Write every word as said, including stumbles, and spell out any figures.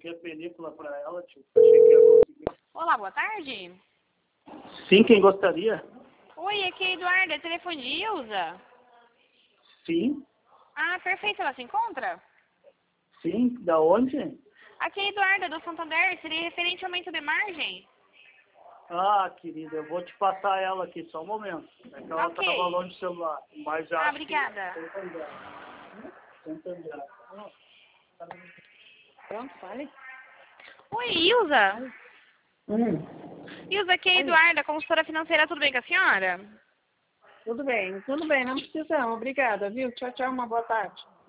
coloquei a película para ela, tio. Achei que ia conseguir. Olá, boa tarde. Sim, quem gostaria? Oi, aqui é a Eduarda, é telefone de Ilza? Sim, Ah, perfeito, ela se encontra? sim. Da onde? Aqui é a Eduarda, do Santander, seria referente ao aumento de margem? Ah, querida, eu vou te passar ela aqui, só um momento. É que ela Ok. estava longe do celular, mas Ah, acho obrigada. que... Santander. Santander. Pronto, fale. Oi, Ilza. Hum, Ilza, aqui é a Eduarda, consultora financeira, tudo bem com a senhora? tudo bem, tudo bem, não precisamos. Obrigada, viu? Tchau, tchau, uma boa tarde.